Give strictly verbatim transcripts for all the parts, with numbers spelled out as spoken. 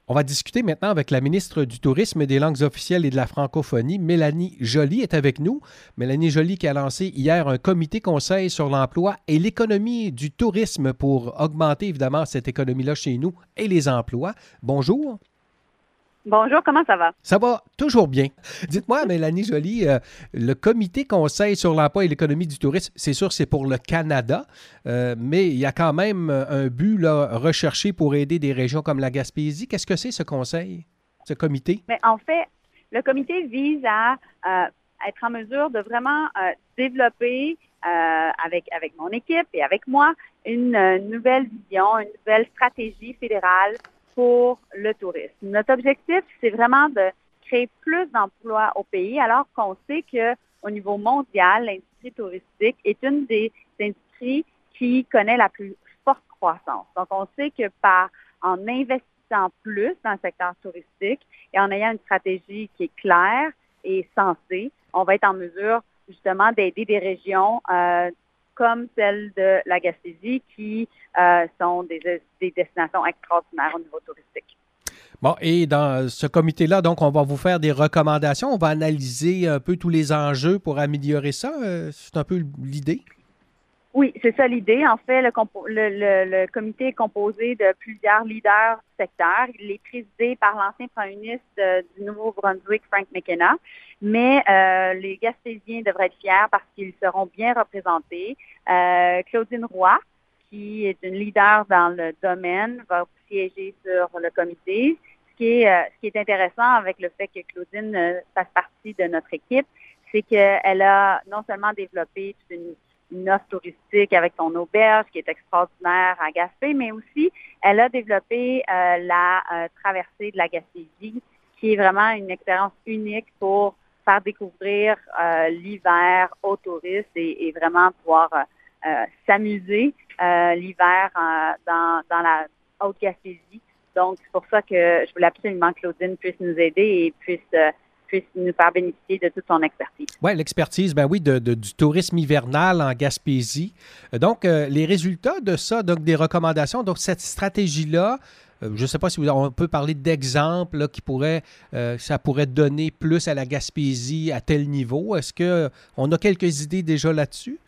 On va discuter maintenant avec la ministre du Tourisme, des Langues officielles et de la francophonie, Mélanie Joly est avec nous. Mélanie Joly qui a lancé hier un comité conseil sur l'emploi et l'économie du tourisme pour augmenter évidemment cette économie-là chez nous et les emplois. Bonjour. Bonjour, comment ça va? Ça va toujours bien. Dites-moi, Mélanie Joly, euh, le comité conseil sur l'emploi et l'économie du tourisme, c'est sûr, c'est pour le Canada, euh, mais il y a quand même un but là, recherché pour aider des régions comme la Gaspésie. Qu'est-ce que c'est ce conseil, ce comité? Mais en fait, le comité vise à euh, être en mesure de vraiment euh, développer euh, avec, avec mon équipe et avec moi une euh, nouvelle vision, une nouvelle stratégie fédérale pour le tourisme. Notre objectif, c'est vraiment de créer plus d'emplois au pays, alors qu'on sait qu'au niveau mondial, l'industrie touristique est une des industries qui connaît la plus forte croissance. Donc, on sait que par en investissant plus dans le secteur touristique et en ayant une stratégie qui est claire et sensée, on va être en mesure justement d'aider des régions euh, comme celle de la Gaspésie, qui euh, sont des, des destinations extraordinaires au niveau touristique. Bon, et dans ce comité-là, donc, on va vous faire des recommandations. On va analyser un peu tous les enjeux pour améliorer ça. Euh, c'est un peu l'idée? Oui, c'est ça l'idée. En fait, le, compo- le, le, le comité est composé de plusieurs leaders du secteur. Il est présidé par l'ancien premier ministre euh, du Nouveau-Brunswick, Frank McKenna. Mais euh, les Gaspésiens devraient être fiers parce qu'ils seront bien représentés. Euh, Claudine Roy, qui est une leader dans le domaine, va siéger sur le comité. Ce qui est, euh, ce qui est intéressant avec le fait que Claudine euh, fasse partie de notre équipe, c'est qu'elle a non seulement développé une une offre touristique avec son auberge qui est extraordinaire à Gaspé, mais aussi elle a développé euh, la euh, traversée de la Gaspésie, qui est vraiment une expérience unique pour faire découvrir euh, l'hiver aux touristes et, et vraiment pouvoir euh, s'amuser euh, l'hiver euh, dans, dans la Haute-Gaspésie. Donc, c'est pour ça que je voulais absolument que Claudine puisse nous aider et puisse euh, puisse nous faire bénéficier de toute son expertise. Oui, l'expertise, ben oui, de, de, du tourisme hivernal en Gaspésie. Donc, euh, les résultats de ça, donc des recommandations, donc cette stratégie-là, euh, je ne sais pas si vous, on peut parler d'exemples là, qui pourraient, euh, ça pourrait donner plus à la Gaspésie à tel niveau. Est-ce qu'on a quelques idées déjà là-dessus?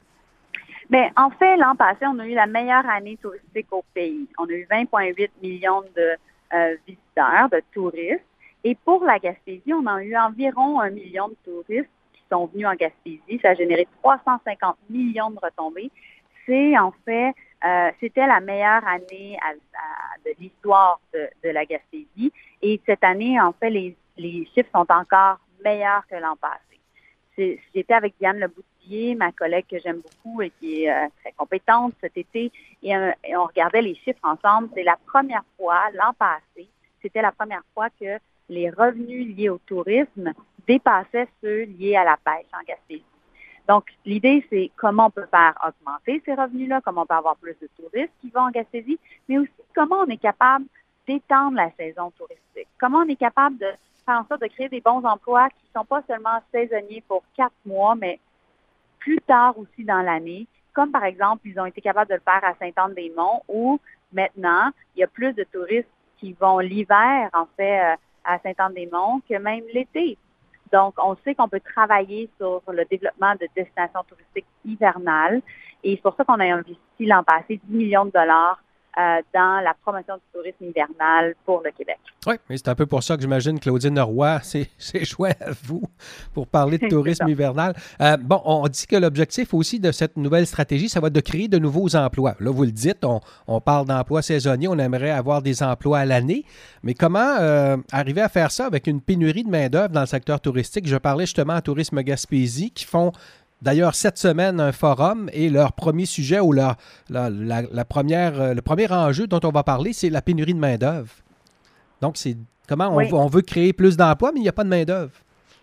Bien, en fait, l'an passé, on a eu la meilleure année touristique au pays. On a eu vingt virgule huit millions de euh, visiteurs, de touristes. Et pour la Gaspésie, on a eu environ un million de touristes qui sont venus en Gaspésie. Ça a généré trois cent cinquante millions de retombées. C'est en fait, euh, c'était la meilleure année à, à, de l'histoire de, de la Gaspésie. Et cette année, en fait, les, les chiffres sont encore meilleurs que l'an passé. C'est, j'étais avec Diane Leboutillier, ma collègue que j'aime beaucoup et qui est euh, très compétente cet été, et, euh, et on regardait les chiffres ensemble. C'est la première fois, l'an passé, c'était la première fois que les revenus liés au tourisme dépassaient ceux liés à la pêche en Gaspésie. Donc, l'idée, c'est comment on peut faire augmenter ces revenus-là, comment on peut avoir plus de touristes qui vont en Gaspésie, mais aussi comment on est capable d'étendre la saison touristique, comment on est capable de faire en sorte de créer des bons emplois qui ne sont pas seulement saisonniers pour quatre mois, mais plus tard aussi dans l'année, comme par exemple, ils ont été capables de le faire à Sainte-Anne-des-Monts, où maintenant, il y a plus de touristes qui vont l'hiver, en fait, euh, à Sainte-Anne-des-Monts que même l'été. Donc, on sait qu'on peut travailler sur le développement de destinations touristiques hivernales et c'est pour ça qu'on a investi l'an passé dix millions de dollars euh, dans la promotion du tourisme hivernal pour le Québec. Oui, mais c'est un peu pour ça que j'imagine Claudine Roy, c'est, c'est chouette à vous pour parler de tourisme hivernal. Euh, bon, on dit que l'objectif aussi de cette nouvelle stratégie, ça va être de créer de nouveaux emplois. Là, vous le dites, on, on parle d'emplois saisonniers, on aimerait avoir des emplois à l'année, mais comment euh, arriver à faire ça avec une pénurie de main-d'œuvre dans le secteur touristique? Je parlais justement à Tourisme Gaspésie qui font d'ailleurs cette semaine un forum et leur premier sujet ou leur, la, la, la première, le premier enjeu dont on va parler, c'est la pénurie de main-d'œuvre. Donc, c'est comment on, oui. on veut créer plus d'emplois, mais il n'y a pas de main-d'œuvre.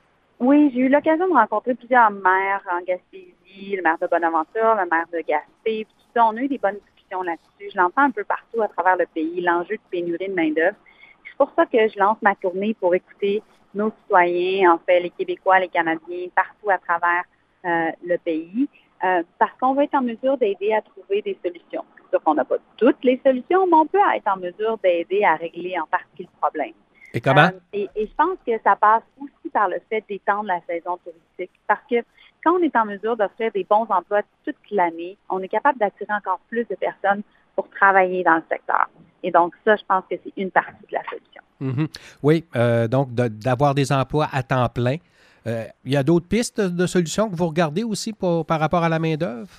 Oui, j'ai eu l'occasion de rencontrer plusieurs maires en Gaspésie, le maire de Bonaventure, le maire de Gaspé, puis tout ça. On a eu des bonnes discussions là-dessus. Je l'entends un peu partout à travers le pays, l'enjeu de pénurie de main-d'œuvre. C'est pour ça que je lance ma tournée pour écouter nos citoyens, en fait, les Québécois, les Canadiens, partout à travers euh, le pays, euh, parce qu'on va être en mesure d'aider à trouver des solutions. C'est sûr qu'on n'a pas toutes les solutions, mais on peut être en mesure d'aider à régler en partie le problème. Et comment? Euh, et, et je pense que ça passe aussi par le fait d'étendre la saison touristique. Parce que quand on est en mesure d'offrir des bons emplois toute l'année, on est capable d'attirer encore plus de personnes pour travailler dans le secteur. Et donc, ça, je pense que c'est une partie de la solution. Mm-hmm. Oui, euh, donc de, d'avoir des emplois à temps plein. Euh, il y a d'autres pistes de, de solutions que vous regardez aussi pour, par rapport à la main-d'œuvre?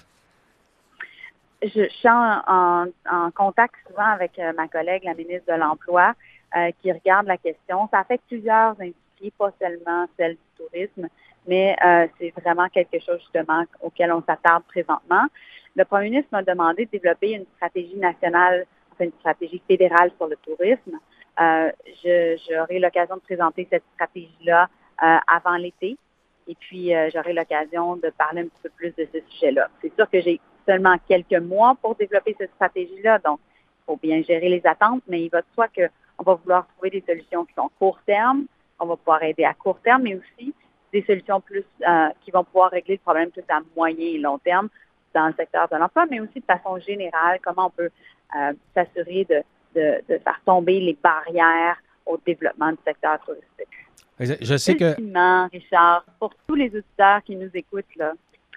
Je, je suis en, en, en contact souvent avec euh, ma collègue, la ministre de l'Emploi, euh, qui regarde la question. Ça affecte plusieurs industries, pas seulement celle du tourisme, mais euh, c'est vraiment quelque chose justement auquel on s'attarde présentement. Le premier ministre m'a demandé de développer une stratégie nationale, enfin une stratégie fédérale sur le tourisme. Euh, je, j'aurai l'occasion de présenter cette stratégie-là euh, avant l'été. Et puis, euh, j'aurai l'occasion de parler un petit peu plus de ce sujet-là. C'est sûr que j'ai seulement quelques mois pour développer cette stratégie-là, donc il faut bien gérer les attentes, mais il va de soi qu'on va vouloir trouver des solutions qui sont court terme, on va pouvoir aider à court terme, mais aussi des solutions plus euh, qui vont pouvoir régler le problème plus à moyen et long terme dans le secteur de l'emploi, mais aussi de façon générale, comment on peut euh, s'assurer de, de, de faire tomber les barrières au développement du secteur touristique. Je, je sais que... Ultimement, Richard, pour tous les auditeurs qui nous écoutent, là,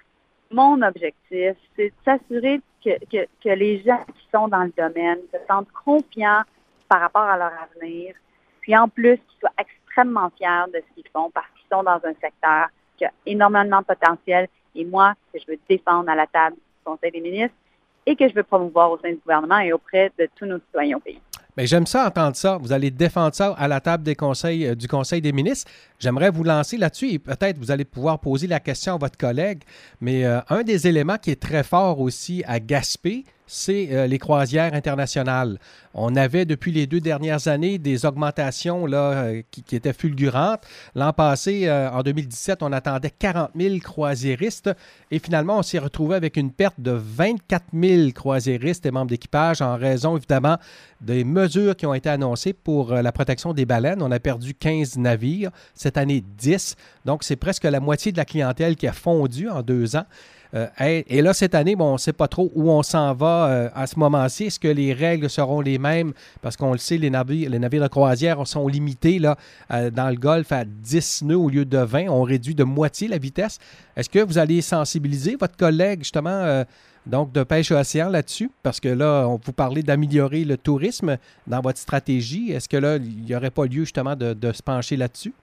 mon objectif, c'est de s'assurer que, que, que les gens qui sont dans le domaine se sentent confiants par rapport à leur avenir, puis en plus, qu'ils soient extrêmement fiers de ce qu'ils font parce qu'ils sont dans un secteur qui a énormément de potentiel et moi, que je veux défendre à la table du Conseil des ministres et que je veux promouvoir au sein du gouvernement et auprès de tous nos citoyens au pays. Bien, j'aime ça entendre ça. Vous allez défendre ça à la table des conseils, euh, du Conseil des ministres. J'aimerais vous lancer là-dessus et peut-être vous allez pouvoir poser la question à votre collègue. Mais euh, un des éléments qui est très fort aussi à Gaspé, c'est euh, les croisières internationales. On avait depuis les deux dernières années des augmentations là, euh, qui, qui étaient fulgurantes. L'an passé, euh, en deux mille dix-sept, on attendait quarante mille croisiéristes et finalement, on s'est retrouvé avec une perte de vingt-quatre mille croisiéristes et membres d'équipage en raison évidemment des mesures qui ont été annoncées pour euh, la protection des baleines. On a perdu quinze navires, cette année dix. Donc, c'est presque la moitié de la clientèle qui a fondu en deux ans. Euh, et, et là, cette année, bon, on ne sait pas trop où on s'en va euh, à ce moment-ci. Est-ce que les règles seront les mêmes? Parce qu'on le sait, les navires, les navires de croisière sont limités là, euh, dans le Golfe à dix nœuds au lieu de vingt. On réduit de moitié la vitesse. Est-ce que vous allez sensibiliser votre collègue, justement, euh, donc de pêche océan là-dessus? Parce que là, on vous parlez d'améliorer le tourisme dans votre stratégie. Est-ce que là, il n'y aurait pas lieu, justement, de, de se pencher là-dessus?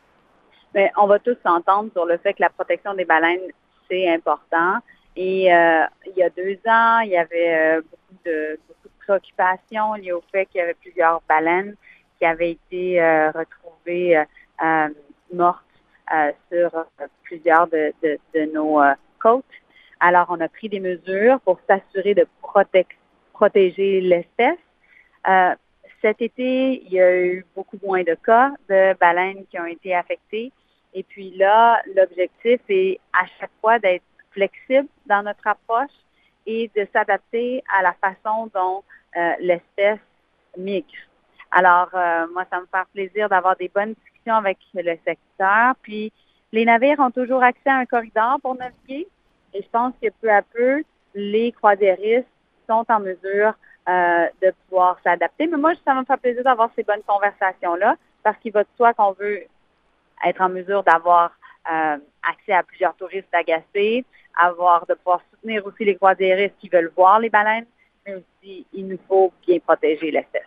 Bien, on va tous s'entendre sur le fait que la protection des baleines, c'est important. Et euh, il y a deux ans, il y avait euh, beaucoup, de, beaucoup de préoccupations liées au fait qu'il y avait plusieurs baleines qui avaient été euh, retrouvées euh, mortes euh, sur plusieurs de, de, de nos euh, côtes. Alors, on a pris des mesures pour s'assurer de proté- protéger l'espèce. Euh, cet été, il y a eu beaucoup moins de cas de baleines qui ont été affectées. Et puis là, l'objectif est à chaque fois d'être flexible dans notre approche et de s'adapter à la façon dont euh, l'espèce migre. Alors, euh, moi, ça me fait plaisir d'avoir des bonnes discussions avec le secteur. Puis, les navires ont toujours accès à un corridor pour naviguer. Et je pense que peu à peu, les croisiéristes sont en mesure euh, de pouvoir s'adapter. Mais moi, ça me fait plaisir d'avoir ces bonnes conversations-là parce qu'il va de soi qu'on veut être en mesure d'avoir euh, accès à plusieurs touristes à Gaspé, avoir de pouvoir soutenir aussi les croisiéristes qui veulent voir les baleines, mais aussi il nous faut bien protéger l'espèce.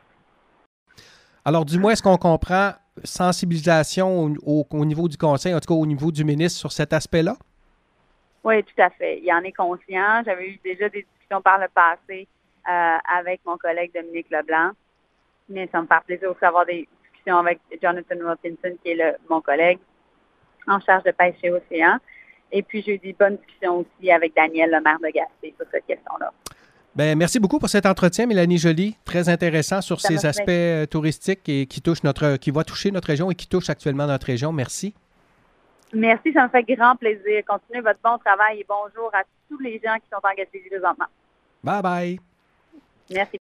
Alors, du moins, est-ce qu'on comprend sensibilisation au, au, au niveau du conseil, en tout cas au niveau du ministre sur cet aspect-là? Oui, tout à fait. Il en est conscient. J'avais eu déjà des discussions par le passé euh, avec mon collègue Dominique Leblanc, mais ça me fait plaisir aussi d'avoir des avec Jonathan Wilkinson, qui est le, mon collègue en charge de pêche et océan. Et puis, j'ai eu des bonnes discussions aussi avec Daniel, le maire de Gaspé, sur cette question-là. Bien, merci beaucoup pour cet entretien, Mélanie Joly. Très intéressant sur Ça ces aspects fait. touristiques et qui touchent notre, qui va toucher notre région et qui touche actuellement notre région. Merci. Merci, ça me fait grand plaisir. Continuez votre bon travail et bonjour à tous les gens qui sont en Gaspésie présentement. Bye bye. Merci.